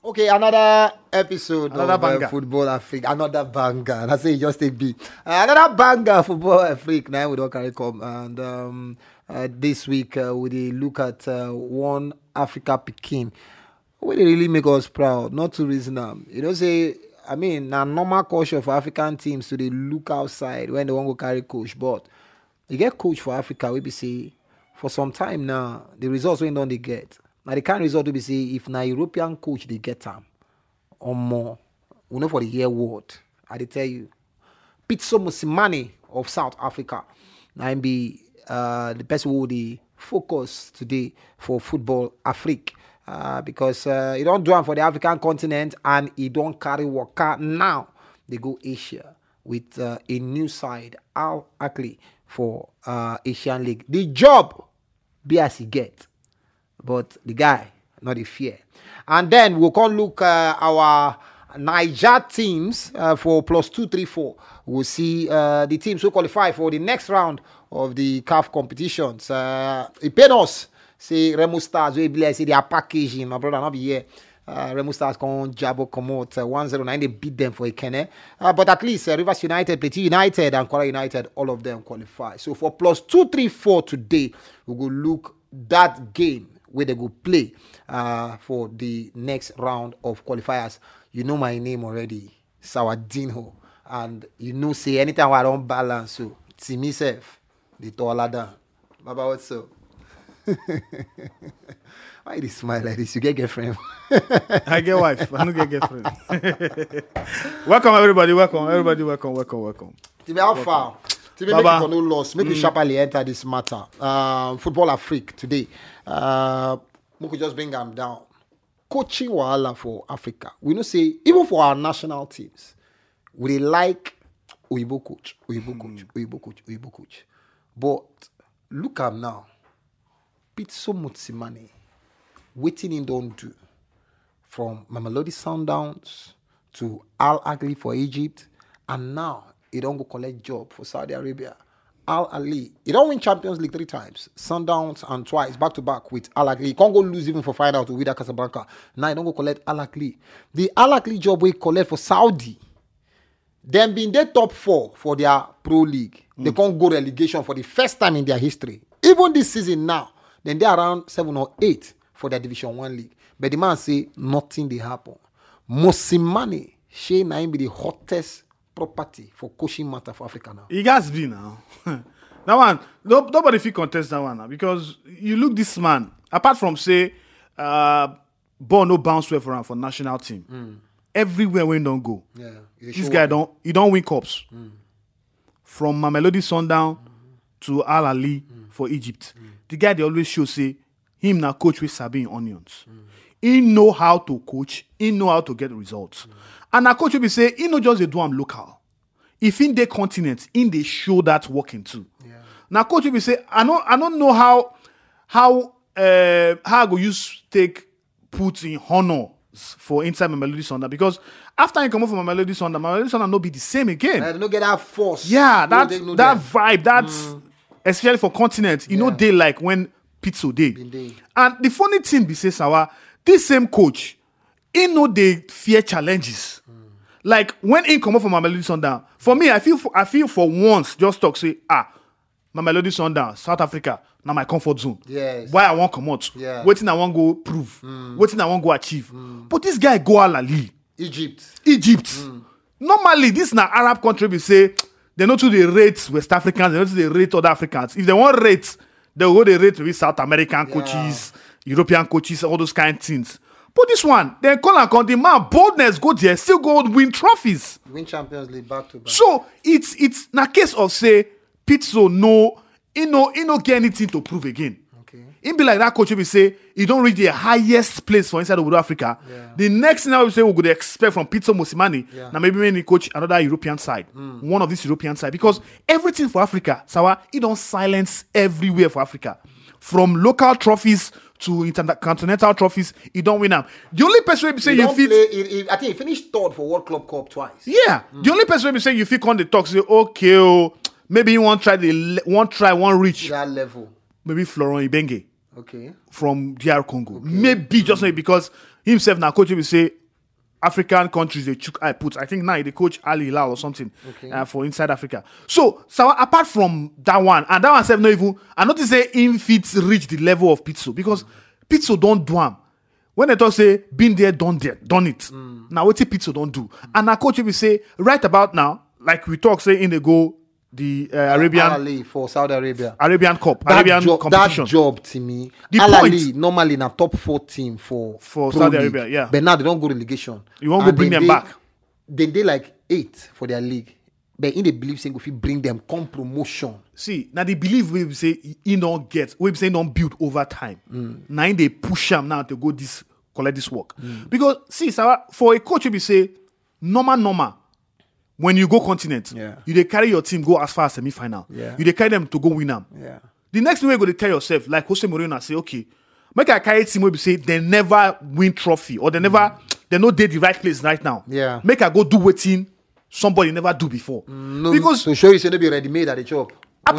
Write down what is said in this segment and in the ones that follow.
Okay, another episode Another of banger. Football Africa. Another banger. That's it, just a beat. Another banger, Football Africa. Now we don't carry come. And this week, we look at one Africa Pekin. Will they really make us proud? Not to reason. Say, I mean, a normal culture for African teams to they look outside when they want to carry coach. But you get coach for Africa, we be say, for some time now, the results we don't they get. Now the kind of result we be say, if na European coach they get them or more, we know for the year word. I tell you, Pitso Mosimane of South Africa. Now be the person who they focus today for Football Africa. Because he don't do it for the African continent and he don't carry worker. Now they go Asia with a new side, Al Ahly for Asian League. The job be as he get, but the guy not a fear. And then we'll come look our Niger teams for +234. We'll see the teams who qualify for the next round of the CAF competitions. It paid us. Say Remo Stars, we believe say they are packaging. My brother not be here. Remo Stars come Jabo come out 1-0. They beat them for a Kenne. But at least Rivers United, Plateau United, and Kwara United, all of them qualify. So for +234 today, we will look that game where they go play for the next round of qualifiers. You know my name already, Sawadinho, and you know say anytime I don't balance, so see myself, the taller down. Baba, what's up? Why you smile like this? You get girlfriend? I get wife. I don't get girlfriend. Welcome everybody. Welcome. Tibi, how far? Tibi, make you for no loss. Make you sharply enter this matter. Football Africa today. We could just bring them down. Coaching wahala for Africa. We know say even for our national teams, we like Oyibo coach. But look at now. Pitso Mosimane, waiting in don't do. From Mamelodi Sundowns to Al Ahly for Egypt, and now he don't go collect job for Saudi Arabia. Al Ahly, he don't win Champions League 3 times, Sundowns and twice back to back with Al Ahly. He can't go lose even for final to Wydad Casablanca. Now he don't go collect Al Ahly. The Al Ahly job we collect for Saudi. Them being their top 4 for their pro league. They can't go relegation for the first time in their history. Even this season now. Then they're around 7 or 8 for their Division 1 league. But the man say nothing they happen. Mosimane, she now be the hottest property for coaching matter for Africa now. It has been now. That one, nobody feel contest that one now because you look this man. Apart from say, ball no bounce well for him for national team. Everywhere when don't go. Yeah, this guy don't win cups. From Mamelodi Sundown to Al Ahly for Egypt. The guy they always show say him now coach with Sabi in onions. He know how to coach. He know how to get results. And now coach will be say he not just they do am local. If in the continent, in they show that working too. Yeah. Now coach will be say I don't know how I go use take put in honor for inside Mamelodi Sundowns because after you come up from Mamelodi Sundowns no be the same again. They don't get that force. Yeah, that vibe, that's especially for continent, they like when Pitso day. And the funny thing be say, Sawa, this same coach, he know they fear challenges. Like when he come up from Mamelodi Sundowns, for me, I feel for once just talk say, Mamelodi Sundowns, South Africa, now my comfort zone. Yes. Why I want come out? Yeah. Waiting I want go prove. Waiting I want go achieve. But this guy go Al Ahly. Egypt. Normally, this na Arab country we say. They know to the rate West Africans, they know to the rate other Africans. If they want rate, they will go the rate with South American coaches, European coaches, all those kind of things. But this one, they call and count the man boldness go there, still go win trophies. Win Champions League back to back. So it's na case of say Pitso he no get anything to prove again. Okay. It be like that coach will say he don't reach the highest place for inside of Africa. Yeah. The next thing I will say we could expect from Pitso Mosimane, now maybe when he coach another European side, one of these European side, because everything for Africa, Sawa, he don't silence everywhere for Africa, from local trophies to intercontinental trophies, he don't win them. The only person will say you fit. I think he finished 3rd for World Club Cup twice. Yeah, the only person will be saying you fit on the talk say okay, maybe you want try one reach that level. Maybe Florent Ibenge. Okay. From DR Congo. Okay. Maybe just maybe because himself now coach will say African countries they chook I put. I think now they coach Al Hilal or something for inside Africa. So apart from that one, and that one said no even I not to say if it reach the level of Pitso because Pitso don't do am. When they talk say been there, done it. Now what Pitso don't do. And our coach will say right about now, like we talk say in the go the Arabian for Saudi Arabia Arabian Cup competition. That job to me Al-Ali normally in a top 4 team for Saudi Arabia, yeah. But now they don't go relegation. You won't go bring them back. Then they like 8 for their league. But in the belief saying if you bring them come promotion. See, now they believe we say he don't get we say don't build over time. Now they push them now to go collect this work. Because see, for a coach we say normal. When you go continent, you they carry your team go as far as semi-final. You they carry them to go win them. The next thing you go to tell yourself, like Jose Mourinho say, okay, make I carry team where we say they never win trophy or they no did the right place right now. Make I go do waiting somebody never do before. No, because to show you say they be ready made at the job.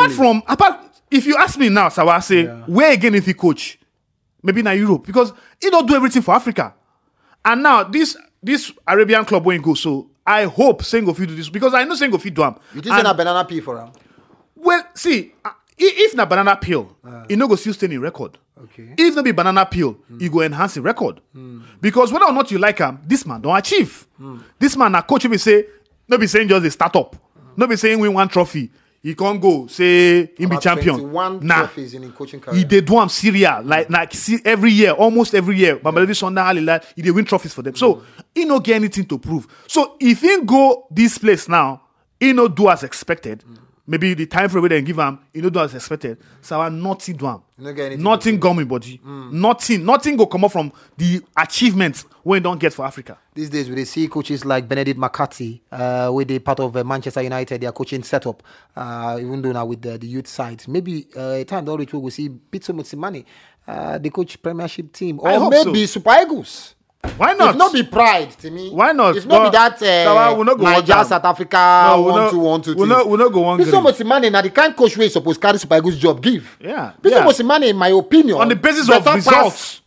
Apart if you ask me now, so I say where again if he coach, maybe in Europe because he don't do everything for Africa. And now this Arabian club won't go so. I hope Sengo do this because I know Sengo do am. You think say banana peel for him? Well, see, if na banana peel, it no go still stay in record. Okay. If no be banana peel, it go enhance the record. Because whether or not you like him, this man don't achieve. This man na coach will say, no be saying just a startup. No be saying win one trophy. He can't go say he be champion. Trophies in coaching career. He they do am Syria like see every year, almost every year. Mamelodi Sundowns, he they win trophies for them. So he no get anything to prove. So if he go this place now, he no do as expected. Maybe the time frame they give him, he no do as expected. So nothing do him. Nothing gum in body. Nothing go come up from the achievements when don't get for Africa. These days, we see coaches like Benedict McCarthy, where they part of Manchester United, their coaching setup, even though now with the youth side. Maybe a time down the road we see Pitso Motsimane, the coach Premiership team, or maybe so. Super Eagles. Why not? If not be pride to me. Why not? If not be that Nigeria, South Africa, 1-2-1-2 teams. We'll not go one. Pitso Motsimane now the kind coach way supposed carry Super Eagles job give. Yeah. Pitso Motsimane, in my opinion, on the basis of results,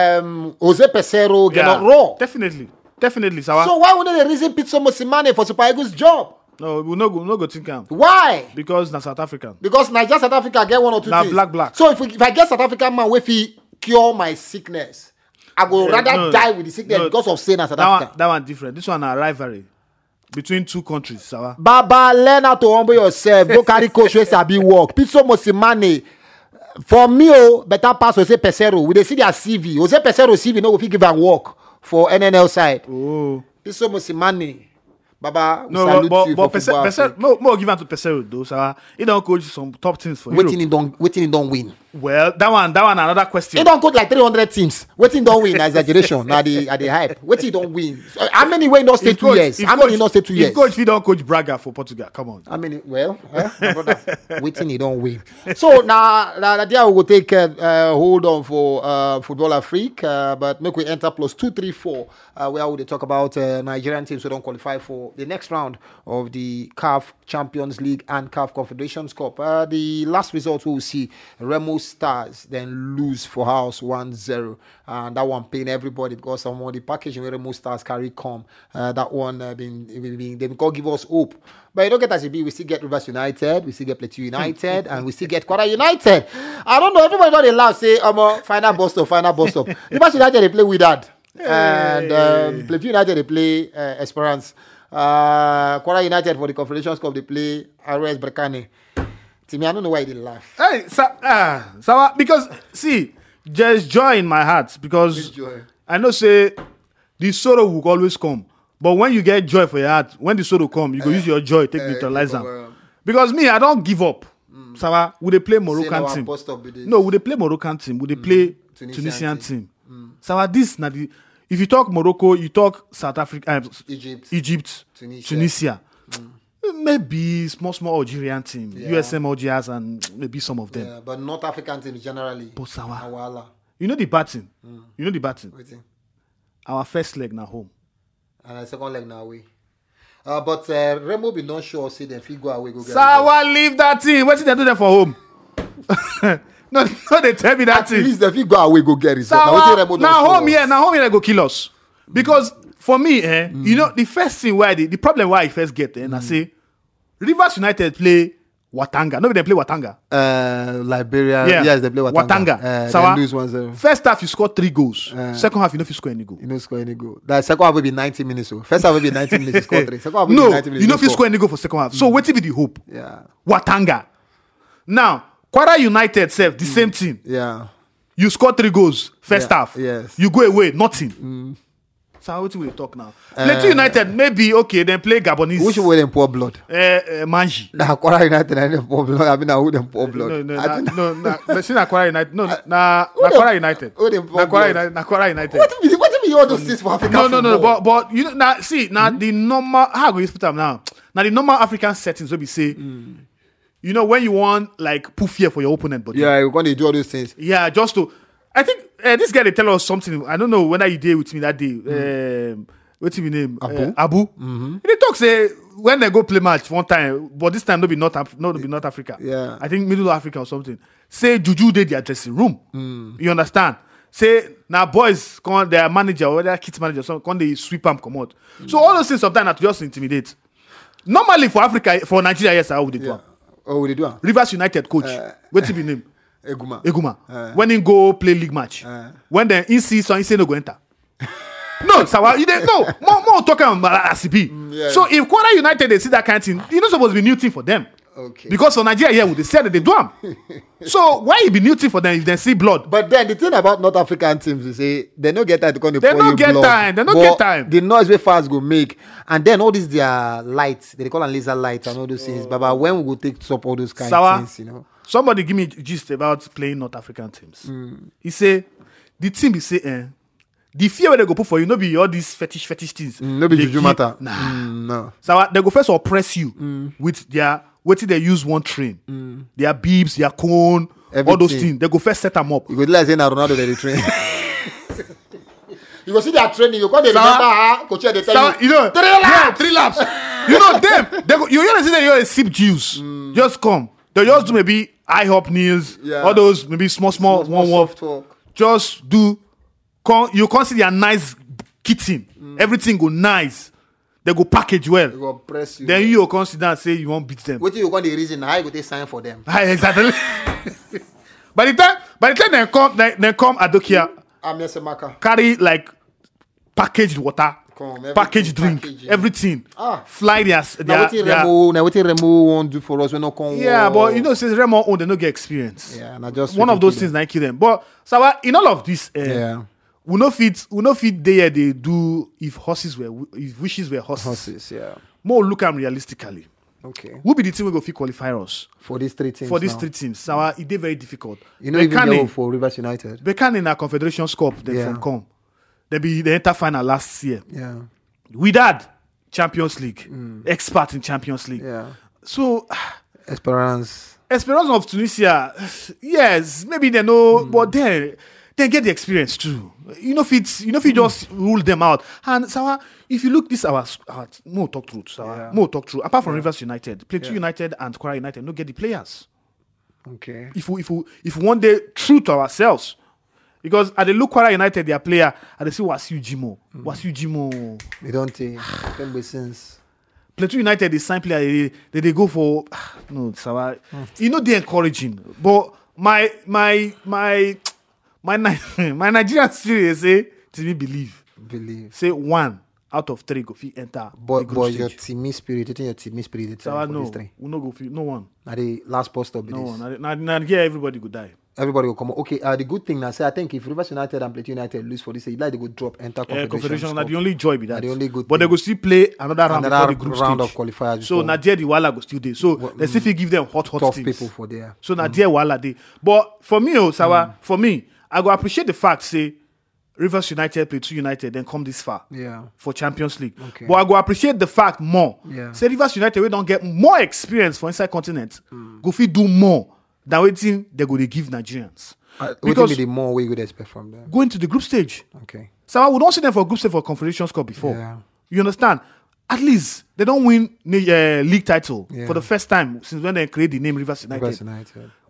Jose Pesero get not raw. Definitely, Sawa. So why wouldn't they reason Pitso Motsimane for Super Eagles job? No, we'll not go think him. Why? Because na South African. Because Nigeria, South Africa get 1 or 2 things. Black. So if I get South African man, if he cure my sickness, I would rather die with the sickness because of saying South Africa. That one different. This one a rivalry between 2 countries, Sawa. Baba, learn how to humble yourself. Go carry coach where sabi work. Pitso Motsimane, for me, better pass Jose Pesero. We dey see their CV. Jose Pesero CV no go fit give am work for NNL side. Oh. Pitso Motsimane. Baba, we salute you for football. Pesero, more give am to Pesero though, Sawa. He don't coach some top teams for Europe. Waiting he don't win. Well, that one another question. He don't coach like 300 teams. Waiting don't win, exaggeration. At the hype. Waiting don't win. How many way not stay 2 years? How many not stay 2 years? If he don't coach Braga for Portugal, come on. How many? Well, my brother, waiting he don't win. So now there we will take hold on for Football Afrique, but make we enter plus 234 where we talk about Nigerian teams who don't qualify for the next round of the CAF Champions League and CAF Confederations Cup. The last result we will see Remo Stars then lose for house 1-0, and that one paying everybody because some of the packaging where Remo Stars carry come. That one they can't give us hope. But you don't get as it be. We still get Rivers United, we still get Plateau United, and we still get Kwara United. I don't know. Everybody not allowed say final bus stop. Rivers United they play with that, and Plateau United they play Esperance. Kwara United for the Confederations Cup they play RS Berkane. Timmy, I don't know why they laugh. Hey, Sawa, because see, there's joy in my heart because I know say the sorrow will always come. But when you get joy for your heart, when the sorrow come, you go use your joy, take neutralize them. Because me, I don't give up. Sawa, would they play Moroccan team? No, would they play Moroccan team? Would they play Tunisian team? Sawa, this na the. If you talk Morocco, you talk South Africa, Egypt, Tunisia. Maybe small Algerian team, USM Algiers, and maybe some of them. Yeah, but North African teams generally. But Sawa, you know the batting. You know the batting. Our first leg now home, and our second leg now away. But Remo be not sure say them fit go away. Go get Sawa, leave that team. What did they do them for home? no, they tell me that At thing. least if you go away, go get result. Now, wetin Remo don Now show home us. here, they go kill us. Because for me, you know, the first thing why the problem why I first get I say Rivers United play Watanga. No, they play Watanga. Liberia. Yeah. Yes, they play Watanga. Sawa. They lose 1-0. First half you score 3 goals. Second half you know if you score any goal. You don't score any goal. That second half will be 90 minutes. So first half will be 90 minutes. You score 3. Second half will No, be 90 minutes. you know if you score any goal for second half. So what be the hope? Yeah. Watanga. Now, Kwara United self, the same thing. Yeah. You score 3 goals first Yeah, half. yes. You go away, nothing. So what will we talk now? Plateau United, maybe okay, then play Gabonese. Which way them pour blood? Manji. Nah, Kwara United and them pour blood. I mean, who them pour blood? Let's see Kwara United. No, Kwara United. Who them pour blood? Kwara United. What do you all those things for Africa? No, but you know, now see, now the normal, how go you put them now? Now the normal African settings will be say, you know, when you want like poof here for your opponent, but Yeah, you're going to do all those things. yeah, just to. I think this guy they tell us something. I don't know whether you did with me that day. What's his name? Abu? They talk say when they go play match one time, but this time no be North Africa. Yeah. I think Middle Africa or something. Say Juju did their dressing room. You understand? Say now boys come their manager or their kids manager, so come they sweep them come out. So all those things sometimes are to just intimidate. Normally for Africa, for Nigeria, yes, how would they do? Yeah. Oh, what they do? Rivers United coach. What's his name? Eguma. When he go play league match, when then he see so he say no go enter. No, so you didn't know. More talking about ACB. Yeah. So if Kwara United they see that kind of thing, you know supposed to be new thing for them. Okay. Because for Nigeria here, they say that they do them. So why it be new thing for them if they see blood? But then the thing about North African teams, you say they don't get time to come. They don't get time. They don't get time. The noise way fast go make, and then all these their lights, they call them laser lights and all those things. But when we go take up all those kind of things, you know. Somebody give me gist about playing North African teams. He say the team be say the fear where they go put for you, no be all these fetish things. No be juju matter. Nah. No. So they go first oppress you with their what they use one train, their beeps, their cone, all those Everything. things. They go first set them up. You go like saying Ronaldo they train. You go see their training. You go they remember coach they tell you. You know, 3 laps. yeah, 3 laps. You know them. They go, you hear them they sip juice. Just come. They just do maybe IHOP kneels, Yeah. all those maybe small one soft off. talk. Just do. You can't see their nice kitchen. Everything go nice. They go package well. You go press you. Then you consider and say you won't beat them. What you want the reason how you go take sign for them? Exactly. by the time they come Adokia, I'm Maka. carry like packaged water, Come, packaged drink, packaging. everything. Ah. Fly Now what Remo won't do for us? We not come. yeah, but you know, since Remo own, they don't get experience. Yeah, and I just One of those things that kill them. But so in all of this, Yeah. we no fit there they do if wishes were horses. Horses, yeah. More look at them realistically. Okay. Who be the team we go fit qualify us For these 3 teams. for these now. 3 teams? So it is very difficult. You know, even Bekane- go for Rivers United. Bekane in a Confederations Cup, they Yeah. from come. They enter final last year. Yeah. Without Champions League, expert in Champions League. Yeah. So Esperance. Esperance of Tunisia, yes, maybe they know, but they get the experience too. You know, if you just rule them out. And Sawa, if you look this our more talk truth, Sawa, Yeah. more talk truth. Apart from Rivers United, Plateau United and Kwara United, no get the players. Okay. If we one day true to ourselves, because at the look Kwara United, their player, and they see Wasiu Jimo. They don't take. Can be since. Plateau United, the sign player, they go for no, Sawa. You know, they're encouraging, but my Nigerian series say to me believe say 1 out of 3 go fit enter. But the group your stage. teaming spirit, you think your teaming spirit is Sawa, for no, these 3. we no go fit. No one. Now the last post up. No one. Now here everybody go die. Everybody will come. Okay. The good thing now, say I think if Rivers United and Plateau United lose for this, like they go drop enter Confederation, Cup. the only joy be that. Na the only good but they thing. go still play another round before the group round stage. of qualifiers. So before Nadia the Wala go still there. So they still fit give them hot tough things. people for there. So Nadia Wala dey. But for me, Sawa, for me, I go appreciate the fact say Rivers United, Plateau United, then come this far. Yeah. For Champions League. Okay. But I go appreciate the fact more. Yeah. Say Rivers United we don't get more experience for inside continent. Go fit do more than waiting they go they give Nigerians. What Because be the more we would expect from them? going to the group stage. Okay. So we don't see them for group stage for Confederations Cup before. Yeah. You understand? At least they don't win league title Yeah. for the first time since when they create the name Rivers United. Rivers United.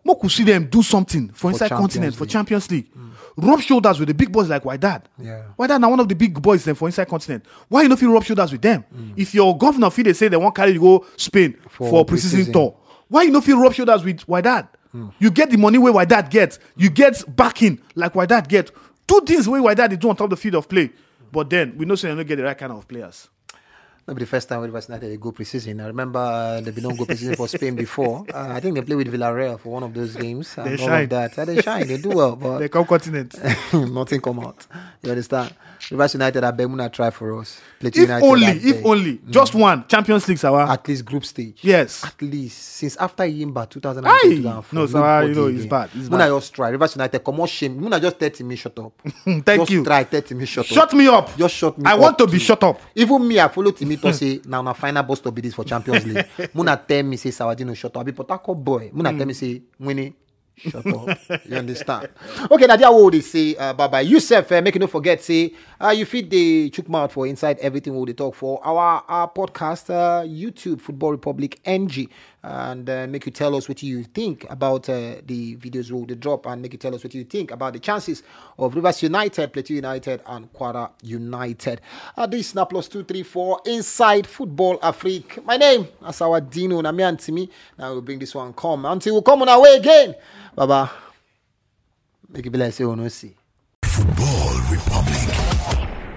Moku see them do something for inside Champions continent, for League. Champions League. Rub shoulders with the big boys like Wydad. Yeah. Wydad now one of the big boys then for inside continent. Why you no fit rub shoulders with them? If your governor feel they say they want carry you go Spain for pre-season tour, why you no fit rub shoulders with Wydad? You get the money where Wydad get. You get backing like Wydad get. Two things where Wydad they do on top of the field of play. But then we know so they don't get the right kind of players. That'll be the first time Rivers United they go pre-season. I remember they've been on go pre-season for Spain before. I think they play with Villarreal for one of those games. And They all shine. of that. They shine. They do well, but They come continent. nothing come out. You understand? Rivers United are Bemuna try for us. If only, just one Champions League, Sawa. At least group stage. Yes. At least since after Yimba 2003, Aye. 2004. No, Sawa, you know nobody it's again. bad. It's Muna bad. just try. Rivers United, come on, shame. Muna just 30 me shut up. Thank just you. Try 30 me shut up. Shut me up. Just shut me I up want to be too. shut up. Even me, I follow Timmy to say, now na final boss to be this for Champions League. Muna tell me say Sawadino shut up. I be Port Harcourt boy. Muna tell me say Winnie. Shut up. You understand? Okay, Nadia, what would they say? Bye-bye. Yusuf, make you no forget, say, you feed the chook mouth for inside everything we talk for our podcast, YouTube, Football Republic NG. And make you tell us what you think about the videos we will drop, and make you tell us what you think about the chances of Rivers United, Plateau United, and Quara United. This is plus 234 Inside Football Afrique. My name is Asawadino Nami and Timmy. Now we'll bring this one come until we come on our way again. Baba, make it be like say, oh no, see. Football Republic.